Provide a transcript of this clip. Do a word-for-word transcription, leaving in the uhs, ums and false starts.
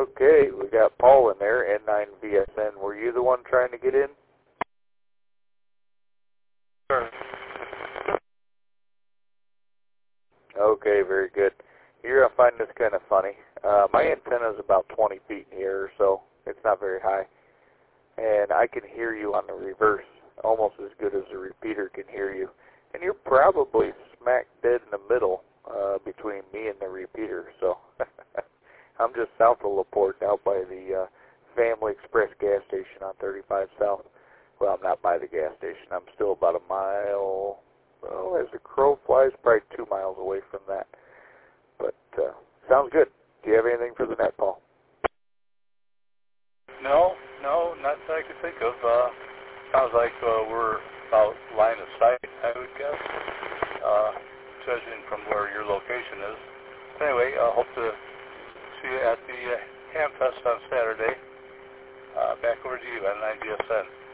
Okay, we got Paul in there, N nine V S N. Were you the one trying to get in? Sure. Okay, very good. You're going to find this kind of funny. Uh, my antenna is about twenty feet in the air or so. It's not very high. And I can hear you on the reverse almost as good as the repeater can hear you. And you're probably smack dead in the middle uh, between me and the repeater. So I'm just south of LaPorte, out by the uh, Family Express gas station on thirty-five South. Well, I'm not by the gas station. I'm still about a mile, well, as the crow flies, probably two miles away from that. But uh, sounds good. Do you have anything for the net, Paul? No, no, not that I can think of. Uh, sounds like uh, we're about line of sight, I would guess, uh, judging from where your location is. Anyway, I hope to see you at the uh, Hamfest on Saturday. Uh, back over to you on N nine V S N.